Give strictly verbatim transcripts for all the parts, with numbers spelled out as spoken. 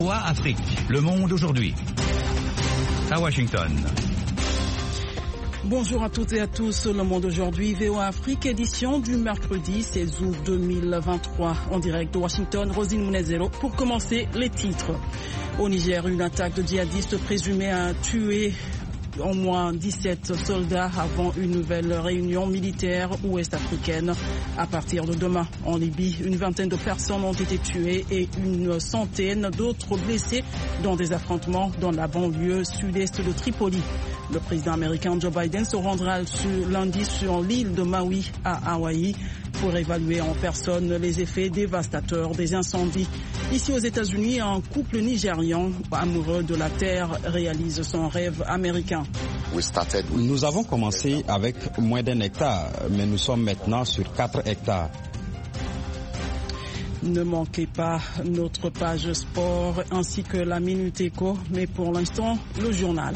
V O A Afrique, le monde aujourd'hui. À Washington. Bonjour à toutes et à tous, le monde aujourd'hui, V O A Afrique, édition du mercredi seize août deux mille vingt-trois. En direct de Washington, Rosine Munezero. Pour commencer, les titres. Au Niger, une attaque de djihadistes présumée a tué au moins dix-sept soldats avant une nouvelle réunion militaire ouest-africaine. À partir de demain, en Libye, une vingtaine de personnes ont été tuées et une centaine d'autres blessées dans des affrontements dans la banlieue sud-est de Tripoli. Le président américain Joe Biden se rendra sur, lundi sur l'île de Maui à Hawaï pour évaluer en personne les effets dévastateurs des incendies. Ici aux États-Unis, un couple nigérian amoureux de la terre réalise son rêve américain. Nous avons commencé avec moins d'un hectare, mais nous sommes maintenant sur quatre hectares. Ne manquez pas notre page sport ainsi que la Minute Éco, mais pour l'instant, le journal.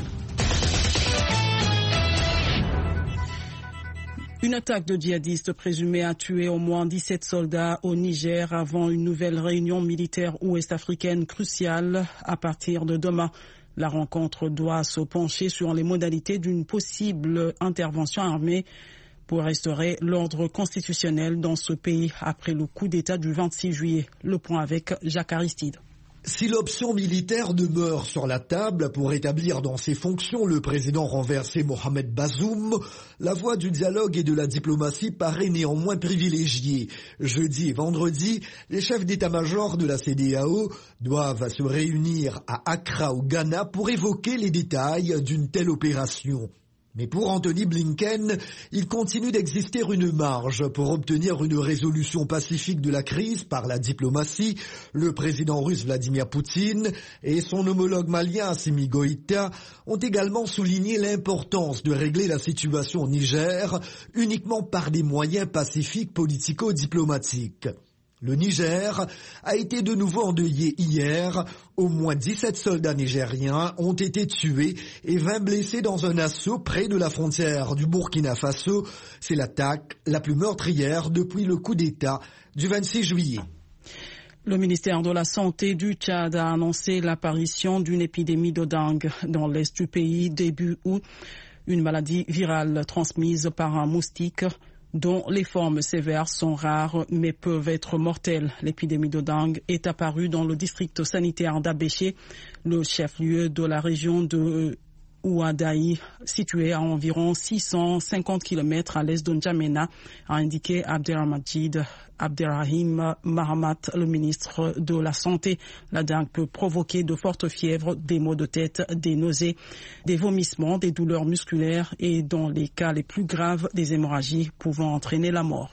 Une attaque de djihadistes présumée a tué au moins dix-sept soldats au Niger avant une nouvelle réunion militaire ouest-africaine cruciale à partir de demain. La rencontre doit se pencher sur les modalités d'une possible intervention armée pour restaurer l'ordre constitutionnel dans ce pays après le coup d'État du vingt-six juillet. Le point avec Jacques Aristide. Si l'option militaire demeure sur la table pour établir dans ses fonctions le président renversé Mohamed Bazoum, la voie du dialogue et de la diplomatie paraît néanmoins privilégiée. Jeudi et vendredi, les chefs d'état-major de la C E D E A O doivent se réunir à Accra au Ghana pour évoquer les détails d'une telle opération. Mais pour Anthony Blinken, il continue d'exister une marge pour obtenir une résolution pacifique de la crise par la diplomatie. Le président russe Vladimir Poutine et son homologue malien Assimi Goïta ont également souligné l'importance de régler la situation au Niger uniquement par des moyens pacifiques politico-diplomatiques. Le Niger a été de nouveau endeuillé hier. Au moins dix-sept soldats nigériens ont été tués et vingt blessés dans un assaut près de la frontière du Burkina Faso. C'est l'attaque la plus meurtrière depuis le coup d'État du vingt-six juillet. Le ministère de la Santé du Tchad a annoncé l'apparition d'une épidémie de dengue dans l'est du pays début août, une maladie virale transmise par un moustique dont les formes sévères sont rares mais peuvent être mortelles. L'épidémie de dengue est apparue dans le district sanitaire d'Abéché, le chef-lieu de la région de Ouadaï, situé à environ six cent cinquante kilomètres à l'est de N'Djamena, a indiqué Abdelhamid Abdelrahim Mahamat, le ministre de la Santé. La dengue peut provoquer de fortes fièvres, des maux de tête, des nausées, des vomissements, des douleurs musculaires et, dans les cas les plus graves, des hémorragies pouvant entraîner la mort.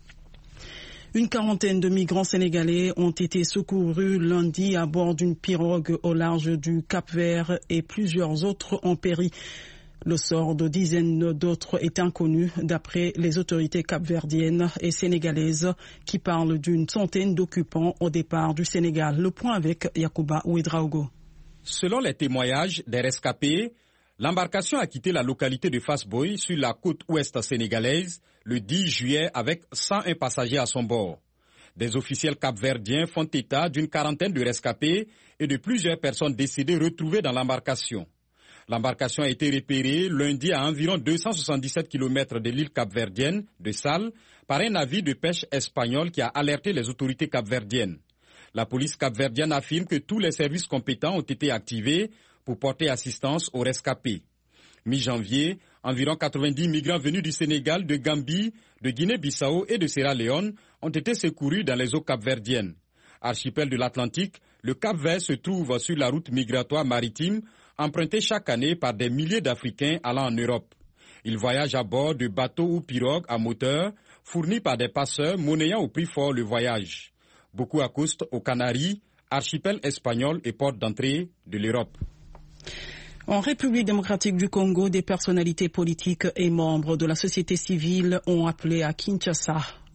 Une quarantaine de migrants sénégalais ont été secourus lundi à bord d'une pirogue au large du Cap-Vert et plusieurs autres ont péri. Le sort de dizaines d'autres est inconnu d'après les autorités capverdiennes et sénégalaises qui parlent d'une centaine d'occupants au départ du Sénégal. Le point avec Yacouba Ouedraogo. Selon les témoignages des rescapés, l'embarcation a quitté la localité de Fass-Boye sur la côte ouest sénégalaise le dix juillet avec cent un passagers à son bord. Des officiels capverdiens font état d'une quarantaine de rescapés et de plusieurs personnes décédées retrouvées dans l'embarcation. L'embarcation a été repérée lundi à environ deux cent soixante-dix-sept kilomètres de l'île capverdienne de Sal par un navire de pêche espagnol qui a alerté les autorités capverdiennes. La police capverdienne affirme que tous les services compétents ont été activés pour porter assistance aux rescapés. Mi-janvier, environ quatre-vingt-dix migrants venus du Sénégal, de Gambie, de Guinée-Bissau et de Sierra Leone ont été secourus dans les eaux capverdiennes. Archipel de l'Atlantique, le Cap-Vert se trouve sur la route migratoire maritime empruntée chaque année par des milliers d'Africains allant en Europe. Ils voyagent à bord de bateaux ou pirogues à moteur fournis par des passeurs monnayant au prix fort le voyage. Beaucoup accostent aux Canaries, archipel espagnol et porte d'entrée de l'Europe. En République démocratique du Congo, des personnalités politiques et membres de la société civile ont appelé à Kinshasa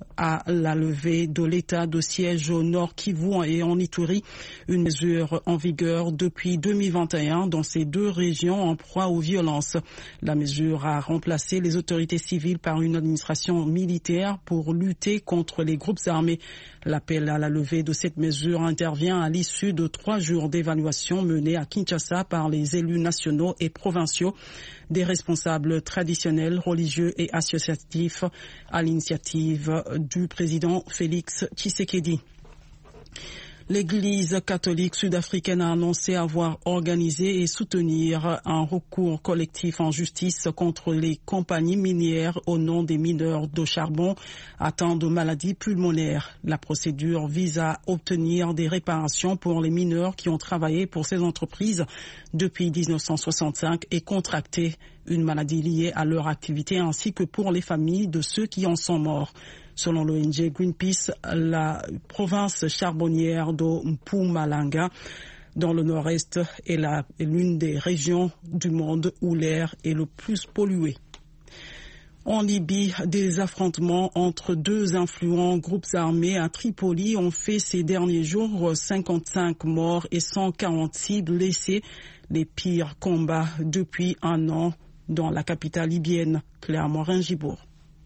à la levée de l'état de siège au Nord Kivu et en Ituri, une mesure en vigueur depuis deux mille vingt et un dans ces deux régions en proie aux violences. La mesure a remplacé les autorités civiles par une administration militaire pour lutter contre les groupes armés. L'appel à la levée de cette mesure intervient à l'issue de trois jours d'évaluation menée à Kinshasa par les élus nationaux et provinciaux, des responsables traditionnels, religieux et associatifs à l'initiative du président Félix Tshisekedi. L'Église catholique sud-africaine a annoncé avoir organisé et soutenir un recours collectif en justice contre les compagnies minières au nom des mineurs de charbon atteints de maladies pulmonaires. La procédure vise à obtenir des réparations pour les mineurs qui ont travaillé pour ces entreprises depuis mille neuf cent soixante-cinq et contracté une maladie liée à leur activité, ainsi que pour les familles de ceux qui en sont morts. Selon l'O N G Greenpeace, la province charbonnière de Mpumalanga, dans le nord-est, est l'une des régions du monde où l'air est le plus pollué. En Libye, des affrontements entre deux influents groupes armés à Tripoli ont fait ces derniers jours cinquante-cinq morts et cent quarante-six blessés, les pires combats depuis un an dans la capitale libyenne, Claire Morin-Gibour.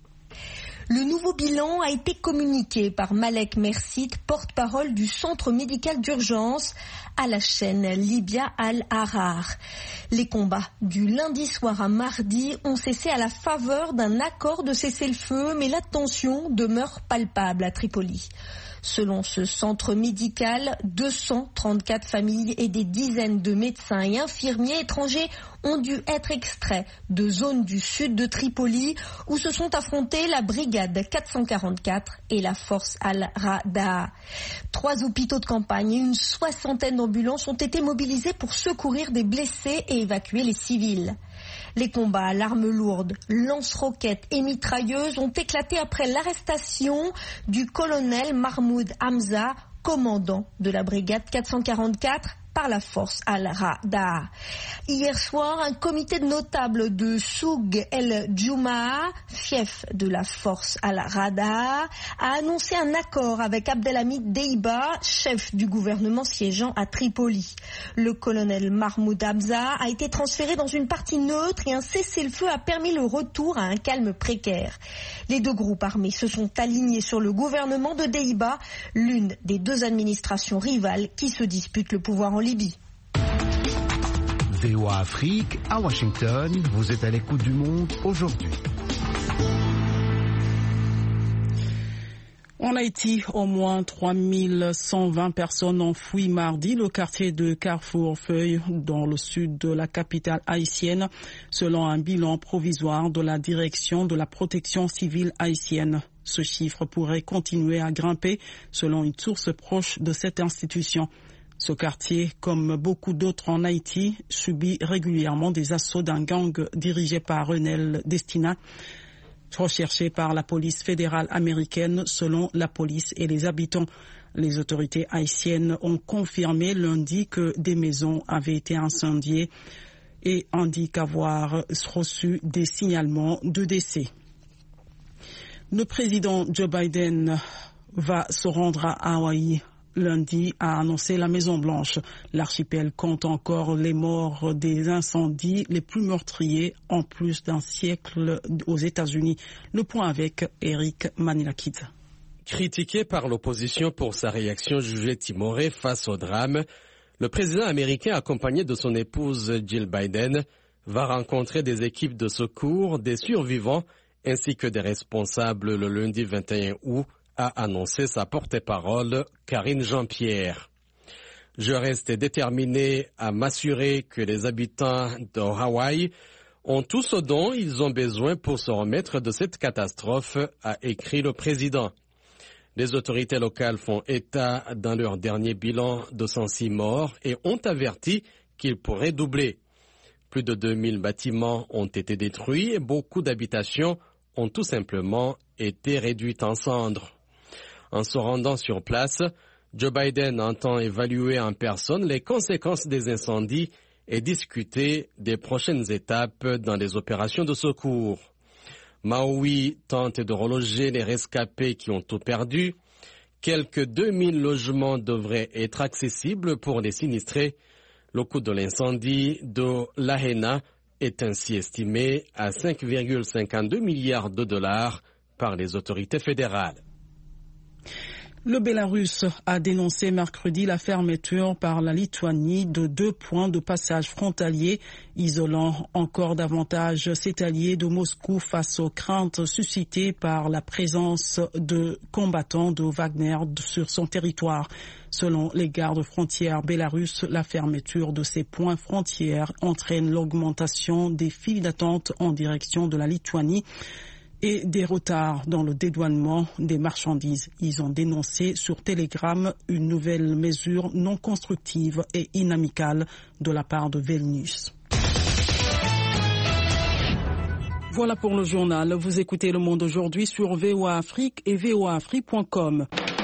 Le nouveau bilan a été communiqué par Malek Mersit, porte-parole du centre médical d'urgence, à la chaîne Libya Al-Ahrar. Les combats du lundi soir à mardi ont cessé à la faveur d'un accord de cessez-le-feu, mais la tension demeure palpable à Tripoli. Selon ce centre médical, deux cent trente-quatre familles et des dizaines de médecins et infirmiers étrangers ont dû être extraits de zones du sud de Tripoli où se sont affrontés la brigade quatre cent quarante-quatre et la force Al-Rada. Trois hôpitaux de campagne et une soixantaine d'ambulances ont été mobilisés pour secourir des blessés et évacuer les civils. Les combats à l'arme lourde, lance-roquettes et mitrailleuses ont éclaté après l'arrestation du colonel Mahmoud Hamza, commandant de la brigade quatre cent quarante-quatre, par la force Al-Rada. Hier soir, un comité de notables de Soug el-Djoumaa, fief de la force Al-Rada, a annoncé un accord avec Abdelhamid Deiba, chef du gouvernement siégeant à Tripoli. Le colonel Mahmoud Hamza a été transféré dans une partie neutre et un cessez-le-feu a permis le retour à un calme précaire. Les deux groupes armés se sont alignés sur le gouvernement de Deiba, l'une des deux administrations rivales qui se disputent le pouvoir en Libye. V O A Afrique, à Washington, vous êtes à l'écoute du monde aujourd'hui. En Haïti, au moins trois mille cent vingt personnes ont fui mardi le quartier de Carrefour-Feuille dans le sud de la capitale haïtienne, selon un bilan provisoire de la direction de la protection civile haïtienne. Ce chiffre pourrait continuer à grimper, selon une source proche de cette institution. Ce quartier, comme beaucoup d'autres en Haïti, subit régulièrement des assauts d'un gang dirigé par Renel Destina, recherché par la police fédérale américaine selon la police et les habitants. Les autorités haïtiennes ont confirmé lundi que des maisons avaient été incendiées et indiquent avoir reçu des signalements de décès. Le président Joe Biden va se rendre à Hawaï lundi, a annoncé la Maison-Blanche. L'archipel compte encore les morts des incendies les plus meurtriers en plus d'un siècle aux États-Unis. Le point avec Eric Manilakidze. Critiqué par l'opposition pour sa réaction jugée timorée face au drame, le président américain, accompagné de son épouse Jill Biden, va rencontrer des équipes de secours, des survivants ainsi que des responsables le lundi vingt et un août, a annoncé sa porte-parole Karine Jean-Pierre. Je reste déterminé à m'assurer que les habitants de Hawaï ont tout ce dont ils ont besoin pour se remettre de cette catastrophe, a écrit le président. Les autorités locales font état dans leur dernier bilan de cent six morts et ont averti qu'il pourrait doubler. Plus de deux mille bâtiments ont été détruits et beaucoup d'habitations ont tout simplement été réduites en cendres. En se rendant sur place, Joe Biden entend évaluer en personne les conséquences des incendies et discuter des prochaines étapes dans les opérations de secours. Maui tente de reloger les rescapés qui ont tout perdu. Quelques deux mille logements devraient être accessibles pour les sinistrés. Le coût de l'incendie de Lahaina est ainsi estimé à cinq virgule cinquante-deux milliards de dollars par les autorités fédérales. Le Bélarus a dénoncé mercredi la fermeture par la Lituanie de deux points de passage frontaliers, isolant encore davantage cet allié de Moscou face aux craintes suscitées par la présence de combattants de Wagner sur son territoire. Selon les gardes frontières bélarusses, la fermeture de ces points frontières entraîne l'augmentation des files d'attente en direction de la Lituanie et des retards dans le dédouanement des marchandises. Ils ont dénoncé sur Telegram une nouvelle mesure non constructive et inamicale de la part de Vilnius. Voilà pour le journal. Vous écoutez Le Monde aujourd'hui sur V O A Afrique et V O A Afrique point com.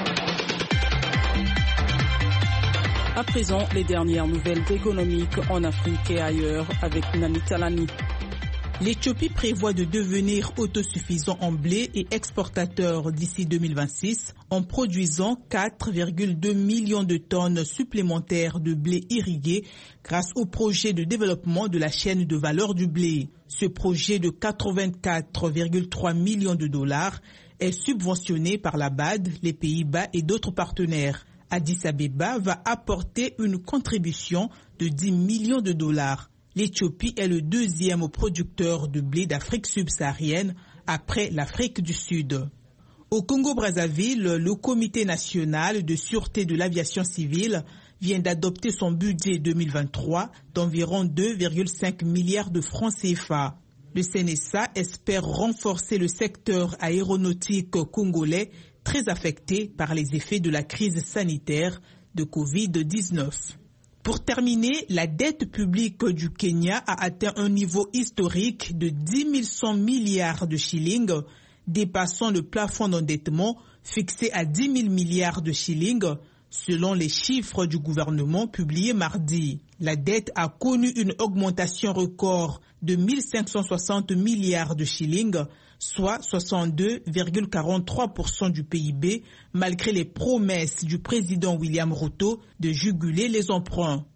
À présent, les dernières nouvelles économiques en Afrique et ailleurs avec Nani Talani. L'Éthiopie prévoit de devenir autosuffisant en blé et exportateur d'ici deux mille vingt-six en produisant quatre virgule deux millions de tonnes supplémentaires de blé irrigué grâce au projet de développement de la chaîne de valeur du blé. Ce projet de quatre-vingt-quatre virgule trois millions de dollars est subventionné par la B A D, les Pays-Bas et d'autres partenaires. Addis Abeba va apporter une contribution de dix millions de dollars. L'Éthiopie est le deuxième producteur de blé d'Afrique subsaharienne après l'Afrique du Sud. Au Congo-Brazzaville, le Comité national de sûreté de l'aviation civile vient d'adopter son budget deux mille vingt-trois d'environ deux virgule cinq milliards de francs C F A. Le C N S A espère renforcer le secteur aéronautique congolais très affecté par les effets de la crise sanitaire de covid dix-neuf. Pour terminer, la dette publique du Kenya a atteint un niveau historique de dix mille cent milliards de shillings, dépassant le plafond d'endettement fixé à dix mille milliards de shillings, selon les chiffres du gouvernement publiés mardi. La dette a connu une augmentation record de mille cinq cent soixante milliards de shillings, soit soixante-deux virgule quarante-trois pour cent du P I B, malgré les promesses du président William Ruto de juguler les emprunts.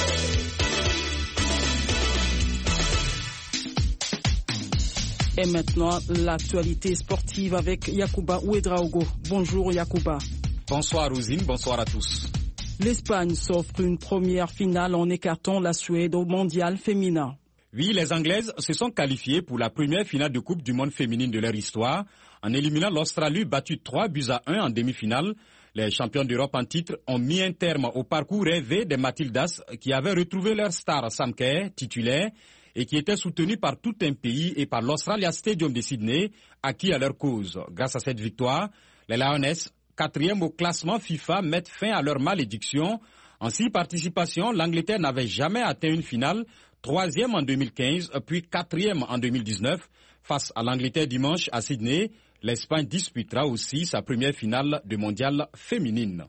Et maintenant, l'actualité sportive avec Yacouba Ouedraogo. Bonjour Yacouba. Bonsoir Rosine, bonsoir à tous. L'Espagne s'offre une première finale en écartant la Suède au mondial féminin. Oui, les Anglaises se sont qualifiées pour la première finale de Coupe du Monde féminine de leur histoire en éliminant l'Australie battue trois buts à un en demi-finale. Les champions d'Europe en titre ont mis un terme au parcours rêvé des Matildas qui avaient retrouvé leur star Sam Kerr, titulaire, et qui était soutenu par tout un pays et par l'Australia Stadium de Sydney, acquis à leur cause. Grâce à cette victoire, les Lionesses, quatrième au classement FIFA, mettent fin à leur malédiction. En six participations, l'Angleterre n'avait jamais atteint une finale, troisième en deux mille quinze, puis quatrième en deux mille dix-neuf. Face à l'Angleterre dimanche à Sydney, l'Espagne disputera aussi sa première finale de mondial féminine.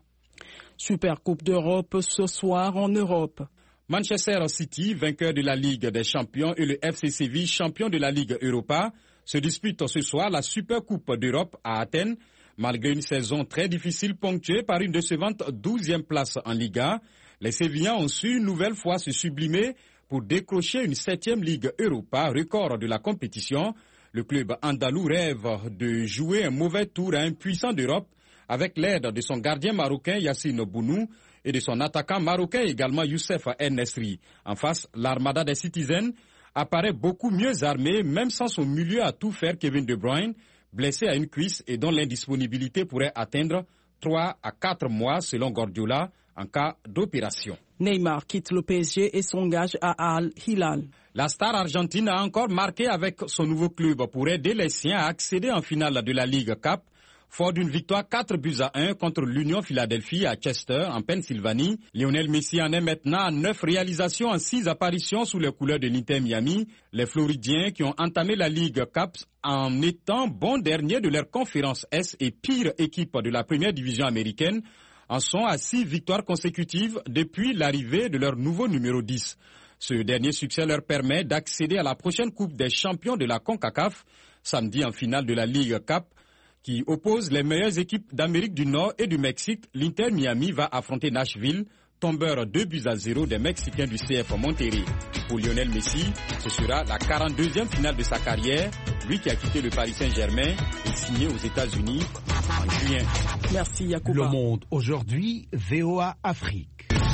Super Coupe d'Europe ce soir en Europe. Manchester City, vainqueur de la Ligue des Champions, et le F C Séville, champion de la Ligue Europa, se disputent ce soir la Super Coupe d'Europe à Athènes. Malgré une saison très difficile ponctuée par une décevante douzième place en Liga, les Sévillans ont su une nouvelle fois se sublimer pour décrocher une septième Ligue Europa, record de la compétition. Le club andalou rêve de jouer un mauvais tour à un puissant d'Europe avec l'aide de son gardien marocain Yassine Bounou et de son attaquant marocain également Youssef En-Nesyri. En face, l'armada des Citizens apparaît beaucoup mieux armée, même sans son milieu à tout faire Kevin De Bruyne, blessé à une cuisse et dont l'indisponibilité pourrait atteindre trois à quatre mois selon Guardiola en cas d'opération. Neymar quitte le P S G et s'engage à Al Hilal. La star argentine a encore marqué avec son nouveau club pour aider les siens à accéder en finale de la Ligue Cup, fort d'une victoire quatre buts à un contre l'Union Philadelphie à Chester, en Pennsylvanie. Lionel Messi en est maintenant à neuf réalisations en six apparitions sous les couleurs de l'Inter Miami. Les Floridiens qui ont entamé la Ligue Cup en étant bons derniers de leur conférence S et pire équipe de la première division américaine, en sont à six victoires consécutives depuis l'arrivée de leur nouveau numéro dix. Ce dernier succès leur permet d'accéder à la prochaine Coupe des champions de la CONCACAF. Samedi, en finale de la Ligue Cup, qui oppose les meilleures équipes d'Amérique du Nord et du Mexique, l'Inter Miami va affronter Nashville, tombeur deux buts à zéro des Mexicains du C F Monterrey. Pour Lionel Messi, ce sera la quarante-deuxième finale de sa carrière, lui qui a quitté le Paris Saint-Germain et signé aux États-Unis en juin. Merci Yacouba. Le Monde aujourd'hui, V O A Afrique.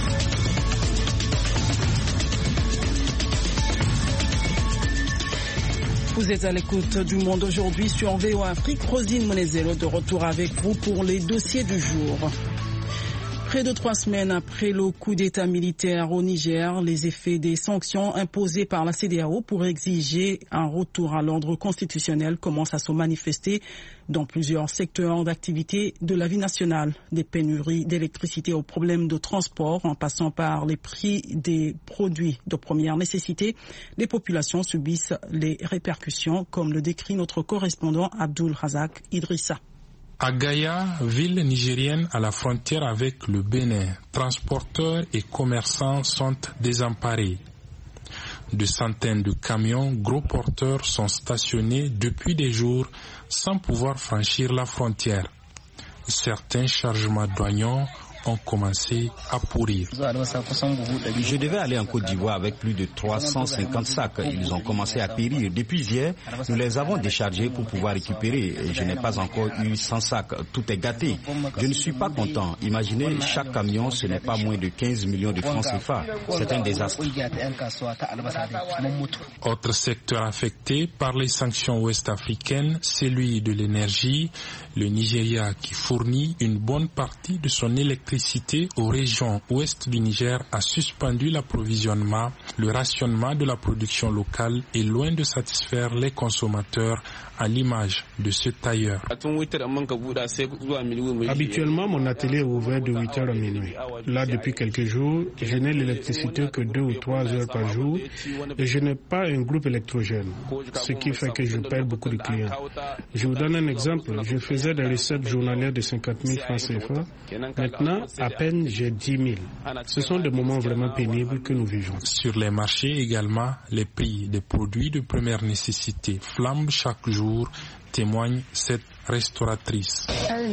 Vous êtes à l'écoute du Monde aujourd'hui sur V O A Afrique. Rosine Monezelo de retour avec vous pour les dossiers du jour. Près de trois semaines après le coup d'État militaire au Niger, les effets des sanctions imposées par la C E D E A O pour exiger un retour à l'ordre constitutionnel commencent à se manifester dans plusieurs secteurs d'activité de la vie nationale. Des pénuries d'électricité aux problèmes de transport en passant par les prix des produits de première nécessité, les populations subissent les répercussions, comme le décrit notre correspondant Abdul Razak Idrissa. À Gaïa, ville nigérienne à la frontière avec le Bénin, transporteurs et commerçants sont désemparés. De centaines de camions gros porteurs sont stationnés depuis des jours sans pouvoir franchir la frontière. Certains chargements douaniers ont commencé à pourrir. Je devais aller en Côte d'Ivoire avec plus de trois cent cinquante sacs. Ils ont commencé à périr. Depuis hier, nous les avons déchargés pour pouvoir récupérer. Je n'ai pas encore eu cent sacs. Tout est gâté. Je ne suis pas content. Imaginez, chaque camion, ce n'est pas moins de quinze millions de francs C F A. C'est un désastre. Autre secteur affecté par les sanctions ouest-africaines, celui de l'énergie. Le Nigeria, qui fournit une bonne partie de son électricité aux régions ouest du Niger, a suspendu l'approvisionnement. Le rationnement de la production locale est loin de satisfaire les consommateurs, à l'image de ce tailleur. Habituellement, mon atelier est ouvert de huit heures à minuit. Là, depuis quelques jours, je n'ai l'électricité que deux ou trois heures par jour et je n'ai pas un groupe électrogène, ce qui fait que je perds beaucoup de clients. Je vous donne un exemple. Je faisais des recettes journalières de cinquante mille francs C F A. Maintenant, à peine j'ai dix mille. Ce sont des moments vraiment pénibles que nous vivons. Sur les marchés également, les prix des produits de première nécessité flambent chaque jour, témoigne cette restauratrice.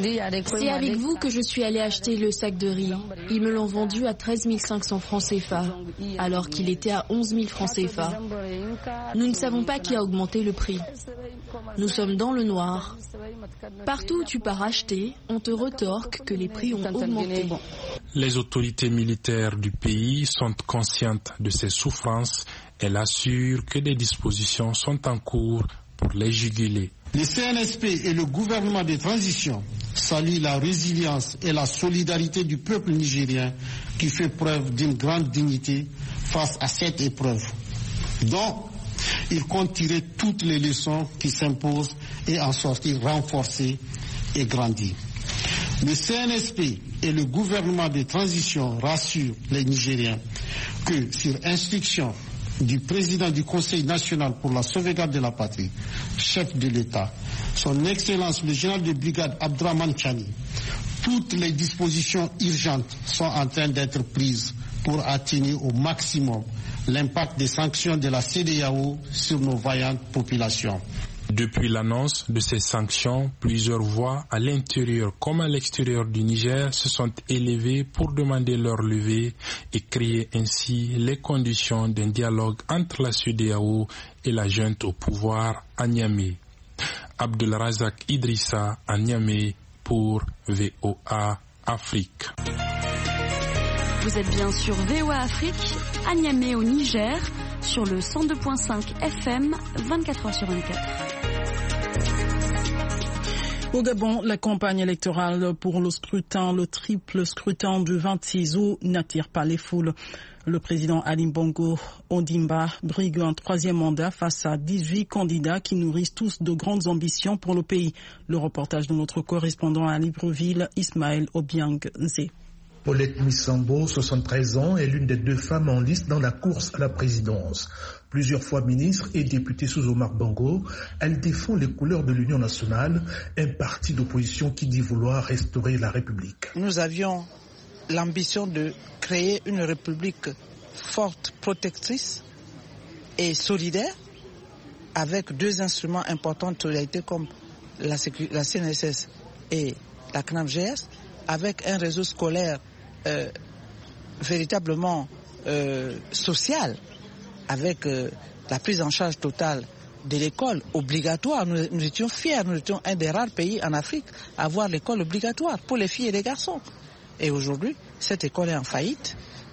C'est avec vous que je suis allée acheter le sac de riz. Ils me l'ont vendu à treize mille cinq cents francs C F A, alors qu'il était à onze mille francs C F A. Nous ne savons pas qui a augmenté le prix. Nous sommes dans le noir. Partout où tu pars acheter, on te retorque que les prix ont augmenté. Les autorités militaires du pays sont conscientes de ces souffrances. Elles assurent que des dispositions sont en cours pour les juguler. Le C N S P et le gouvernement de transition saluent la résilience et la solidarité du peuple nigérien qui fait preuve d'une grande dignité face à cette épreuve, dont il compte tirer toutes les leçons qui s'imposent et en sortir renforcé et grandi. Le C N S P et le gouvernement de transition rassurent les Nigériens que, sur instruction du président du Conseil national pour la sauvegarde de la patrie, chef de l'État, son Excellence le général de brigade Abdraman Chani, toutes les dispositions urgentes sont en train d'être prises pour atténuer au maximum l'impact des sanctions de la C E D E A O sur nos vaillantes populations. Depuis l'annonce de ces sanctions, plusieurs voix à l'intérieur comme à l'extérieur du Niger se sont élevées pour demander leur levée et créer ainsi les conditions d'un dialogue entre la C E D E A O et la junte au pouvoir à Niamey. Abdul Razak Idrissa à Niamey pour V O A Afrique. Vous êtes bien sur V O A Afrique, à Niamey au Niger, sur le cent deux virgule cinq F M, vingt-quatre heures sur vingt-quatre. Au Gabon, la campagne électorale pour le scrutin, le triple scrutin du vingt-six août n'attire pas les foules. Le président Ali Bongo Ondimba brigue un troisième mandat face à dix-huit candidats qui nourrissent tous de grandes ambitions pour le pays. Le reportage de notre correspondant à Libreville, Ismaël Obiang Zé. Paulette Missambo, soixante-treize ans, est l'une des deux femmes en liste dans la course à la présidence. Plusieurs fois ministre et députée sous Omar Bongo, elle défend les couleurs de l'Union nationale, un parti d'opposition qui dit vouloir restaurer la République. Nous avions l'ambition de créer une République forte, protectrice et solidaire, avec deux instruments importants de solidarité comme la, la C N S S et la C N A M G S, avec un réseau scolaire euh, véritablement euh, social, avec euh, la prise en charge totale de l'école obligatoire. Nous, nous étions fiers, nous étions un des rares pays en Afrique à avoir l'école obligatoire pour les filles et les garçons. Et aujourd'hui, cette école est en faillite.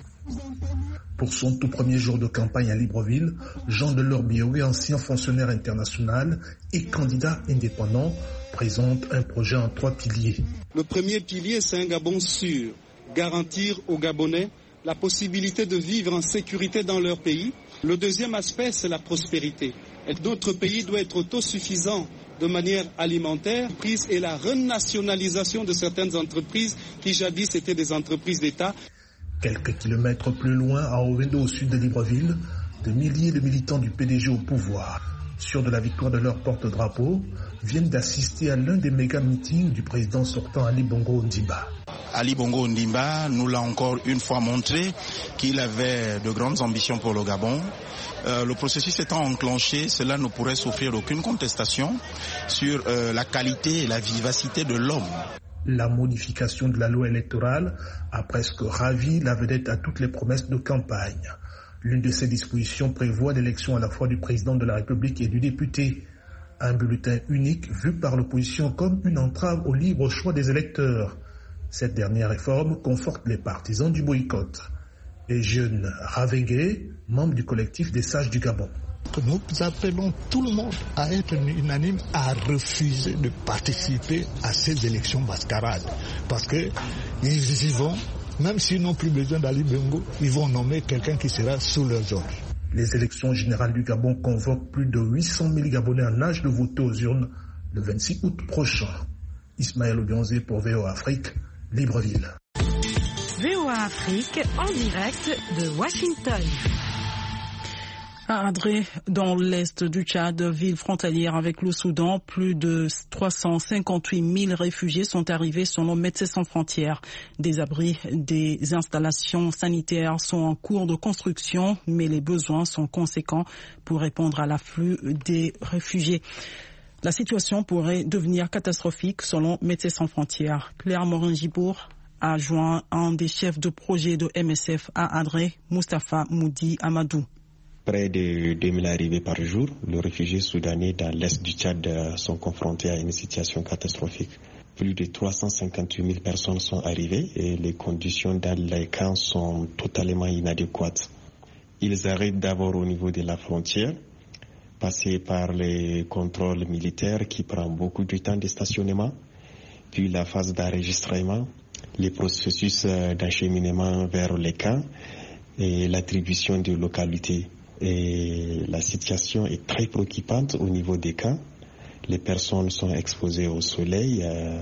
Pour son tout premier jour de campagne à Libreville, Jean Delors Biowé, ancien fonctionnaire international et candidat indépendant, présente un projet en trois piliers. Le premier pilier, c'est un Gabon sûr, garantir aux Gabonais la possibilité de vivre en sécurité dans leur pays. Le deuxième aspect, c'est la prospérité. Et notre pays doit être autosuffisant de manière alimentaire, et la renationalisation de certaines entreprises qui jadis étaient des entreprises d'État. Quelques kilomètres plus loin, à Ovendo, au sud de Libreville, des milliers de militants du P D G au pouvoir, sûrs de la victoire de leur porte-drapeau, viennent d'assister à l'un des méga-meetings du président sortant Ali Bongo Ondimba. Ali Bongo Ondimba nous l'a encore une fois montré qu'il avait de grandes ambitions pour le Gabon. Euh, le processus étant enclenché, cela ne pourrait souffrir d'aucune contestation sur euh, la qualité et la vivacité de l'homme. La modification de la loi électorale a presque ravi la vedette à toutes les promesses de campagne. L'une de ces dispositions prévoit l'élection à la fois du président de la République et du député. Un bulletin unique vu par l'opposition comme une entrave au libre choix des électeurs. Cette dernière réforme conforte les partisans du boycott. Et jeune Ravengue, membre du collectif des sages du Gabon. Nous appelons tout le monde à être unanime, à refuser de participer à ces élections mascarades. Parce qu'ils y vont, même s'ils n'ont plus besoin d'Ali Bongo, ils vont nommer quelqu'un qui sera sous leurs ordres. Les élections générales du Gabon convoquent plus de huit cent mille Gabonais en âge de voter aux urnes le vingt-six août prochain. Ismaël Obionzé pour V O A Afrique, Libreville. V O A Afrique en direct de Washington. À Adré, dans l'est du Tchad, ville frontalière avec le Soudan, plus de trois cent cinquante-huit mille réfugiés sont arrivés selon Médecins sans frontières. Des abris, des installations sanitaires sont en cours de construction, mais les besoins sont conséquents pour répondre à l'afflux des réfugiés. La situation pourrait devenir catastrophique selon Médecins sans frontières. Claire Morin-Gibour a joint un des chefs de projet de M S F à Adré, Mustapha Moudi Amadou. Près de deux mille arrivées par jour, les réfugiés soudanais dans l'est du Tchad sont confrontés à une situation catastrophique. Plus de trois cent cinquante-huit mille personnes sont arrivées et les conditions dans les camps sont totalement inadéquates. Ils arrivent d'abord au niveau de la frontière, passer par les contrôles militaires qui prennent beaucoup de temps de stationnement, puis la phase d'enregistrement, les processus d'acheminement vers les camps et l'attribution de localités. Et la situation est très préoccupante au niveau des camps. Les personnes sont exposées au soleil euh,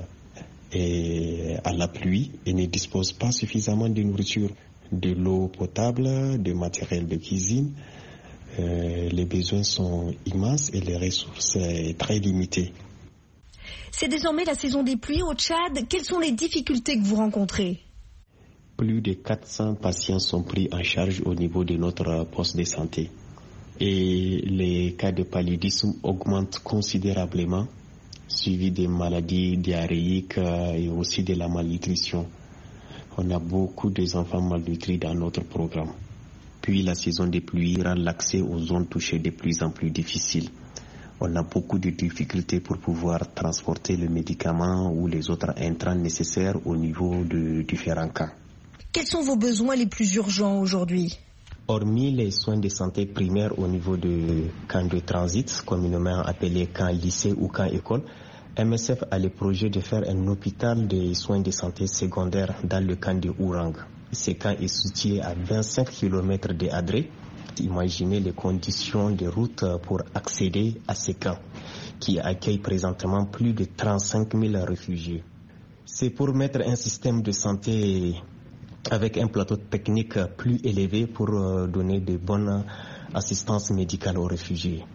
et à la pluie et ne disposent pas suffisamment de nourriture, de l'eau potable, de matériel de cuisine. Euh, les besoins sont immenses et les ressources sont très limitées. C'est désormais la saison des pluies au Tchad. Quelles sont les difficultés que vous rencontrez ? Plus de quatre cents patients sont pris en charge au niveau de notre poste de santé. Et les cas de paludisme augmentent considérablement, suivis des maladies diarrhéiques et aussi de la malnutrition. On a beaucoup d'enfants malnutris dans notre programme. Puis la saison des pluies rend l'accès aux zones touchées de plus en plus difficile. On a beaucoup de difficultés pour pouvoir transporter les médicaments ou les autres intrants nécessaires au niveau de différents camps. Quels sont vos besoins les plus urgents aujourd'hui ? Hormis les soins de santé primaires au niveau de camps de transit, communément appelés camps lycée ou camps école, M S F a le projet de faire un hôpital de soins de santé secondaires dans le camp de Ourang. Ce camp est situé à vingt-cinq kilomètres de Adré. Imaginez les conditions de route pour accéder à ce camp, qui accueille présentement plus de trente-cinq mille réfugiés. C'est pour mettre un système de santé avec un plateau technique plus élevé pour donner de bonnes assistances médicales aux réfugiés.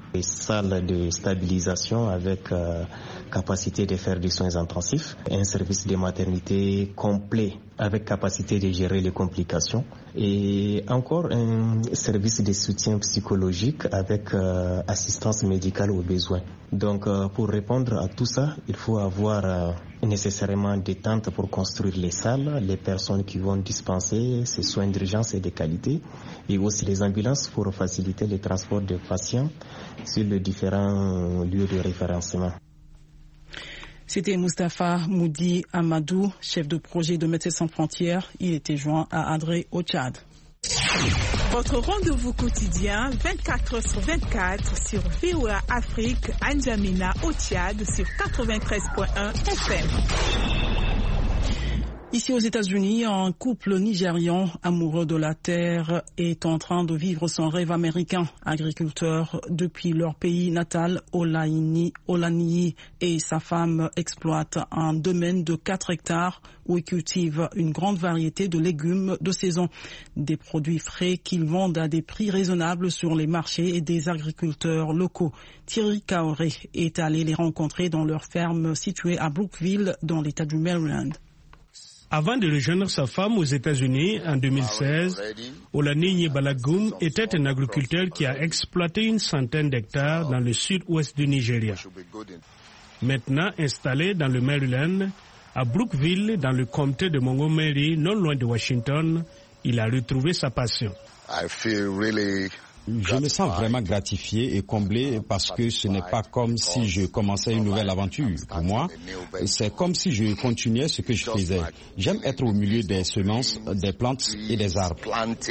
Des salles de stabilisation avec euh, capacité de faire des soins intensifs, un service de maternité complet avec capacité de gérer les complications et encore un service de soutien psychologique avec euh, assistance médicale aux besoins. Donc euh, pour répondre à tout ça, il faut avoir euh, nécessairement des tentes pour construire les salles, les personnes qui vont dispenser ces soins d'urgence et de qualité et aussi les ambulances pour faciliter le transport des patients sur les différents lieux de référencement. C'était Mustapha Moudi Amadou, chef de projet de Médecins sans frontières. Il était joint à Adré au Tchad. Votre rendez-vous quotidien vingt-quatre heures sur vingt-quatre sur V O A Afrique, à N'Djamena au Tchad sur quatre-vingt-treize virgule un F M. Ici aux États-Unis, un couple nigérian amoureux de la terre est en train de vivre son rêve américain. Agriculteur depuis leur pays natal, Olaini, Olaniyi et sa femme exploitent un domaine de quatre hectares où ils cultivent une grande variété de légumes de saison. Des produits frais qu'ils vendent à des prix raisonnables sur les marchés et des agriculteurs locaux. Thierry Kaoré est allé les rencontrer dans leur ferme située à Brookville dans l'État du Maryland. Avant de rejoindre sa femme aux États-Unis en deux mille seize, Olaniyi Balagoum était un agriculteur qui a exploité une centaine d'hectares dans le sud-ouest du Nigeria. Maintenant installé dans le Maryland, à Brookville, dans le comté de Montgomery, non loin de Washington, il a retrouvé sa passion. Je me sens vraiment gratifié et comblé parce que ce n'est pas comme si je commençais une nouvelle aventure. Pour moi, c'est comme si je continuais ce que je faisais. J'aime être au milieu des semences, des plantes et des arbres.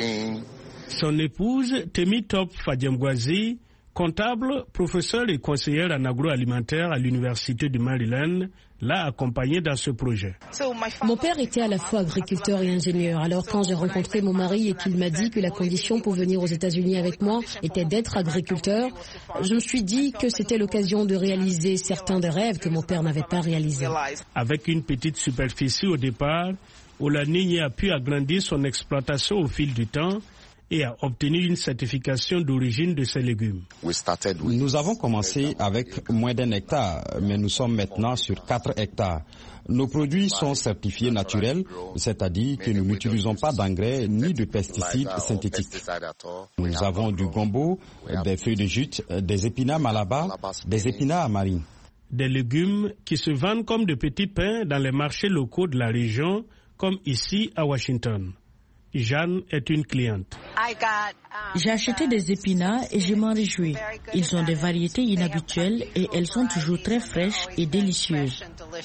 Son épouse, Temitop Fadiamgwazi, comptable, professeur et conseillère en agroalimentaire à l'Université du Maryland, l'a accompagné dans ce projet. Mon père était à la fois agriculteur et ingénieur. Alors quand j'ai rencontré mon mari et qu'il m'a dit que la condition pour venir aux États-Unis avec moi était d'être agriculteur, je me suis dit que c'était l'occasion de réaliser certains des rêves que mon père n'avait pas réalisés. Avec une petite superficie au départ, Olaniyi a pu agrandir son exploitation au fil du temps et a obtenu une certification d'origine de ses légumes. Nous avons commencé avec moins d'un hectare, mais nous sommes maintenant sur quatre hectares. Nos produits sont certifiés naturels, c'est-à-dire que nous n'utilisons pas d'engrais ni de pesticides synthétiques. Nous avons du gombo, des feuilles de jute, des épinards malaba, des épinards marines. Des légumes qui se vendent comme de petits pains dans les marchés locaux de la région, comme ici à Washington. Jeanne est une cliente. J'ai acheté des épinards et je m'en réjouis. Ils ont des variétés inhabituelles et elles sont toujours très fraîches et délicieuses.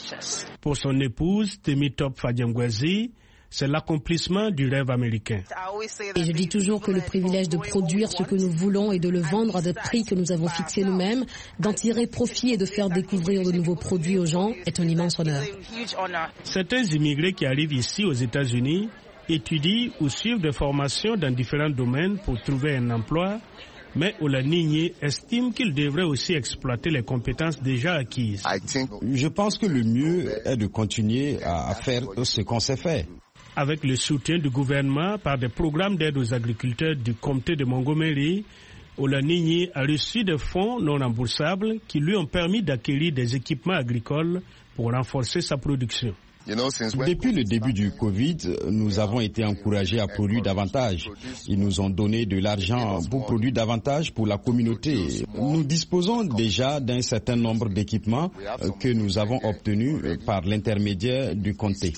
Pour son épouse, Temitop Fadiamgwazi, c'est l'accomplissement du rêve américain. Et je dis toujours que le privilège de produire ce que nous voulons et de le vendre à des prix que nous avons fixés nous-mêmes, d'en tirer profit et de faire découvrir de nouveaux produits aux gens est un immense honneur. Certains immigrés qui arrivent ici aux États-Unis étudient ou suivent des formations dans différents domaines pour trouver un emploi, mais Olaniyi estime qu'il devrait aussi exploiter les compétences déjà acquises. Je pense que le mieux est de continuer à faire ce qu'on sait faire. Avec le soutien du gouvernement par des programmes d'aide aux agriculteurs du comté de Montgomery, Olaniyi a reçu des fonds non remboursables qui lui ont permis d'acquérir des équipements agricoles pour renforcer sa production. Depuis le début du Covid, nous avons été encouragés à produire davantage. Ils nous ont donné de l'argent pour produire davantage pour la communauté. Nous disposons déjà d'un certain nombre d'équipements que nous avons obtenus par l'intermédiaire du comté.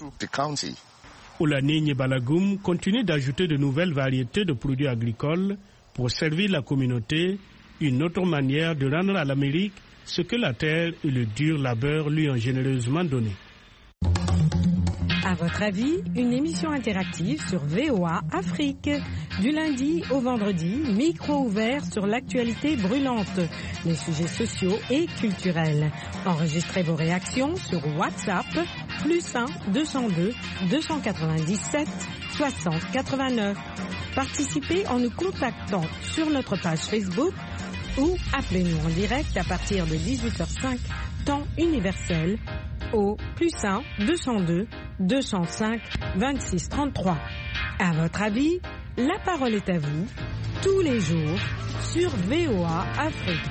Olaniyi Balagoum continue d'ajouter de nouvelles variétés de produits agricoles pour servir la communauté, une autre manière de rendre à l'Amérique ce que la terre et le dur labeur lui ont généreusement donné. À votre avis, une émission interactive sur V O A Afrique. Du lundi au vendredi, micro ouvert sur l'actualité brûlante, les sujets sociaux et culturels. Enregistrez vos réactions sur WhatsApp, plus un deux cent deux deux cent quatre-vingt-dix-sept soixante quatre-vingt-neuf. Participez en nous contactant sur notre page Facebook ou appelez-nous en direct à partir de dix-huit heures cinq, temps universel, au plus un deux cent deux deux cent cinq vingt-six trente-trois. À votre avis, la parole est à vous. tous les jours sur V O A Afrique.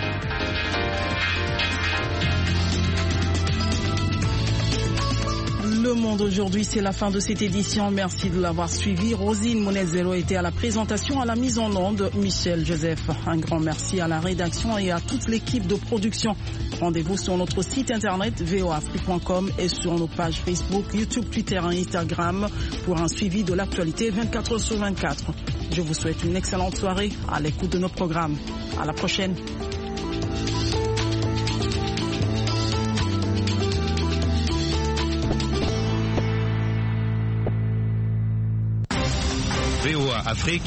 Le Monde aujourd'hui, c'est la fin de cette édition. Merci de l'avoir suivi. Rosine Monezero était à la présentation, à la mise en onde. Michel Joseph, un grand merci à la rédaction et à toute l'équipe de production. Rendez-vous sur notre site internet v o afrique point com et sur nos pages Facebook, YouTube, Twitter et Instagram pour un suivi de l'actualité vingt-quatre heures sur vingt-quatre. Je vous souhaite une excellente soirée à l'écoute de nos programmes. À la prochaine. V O A Afrique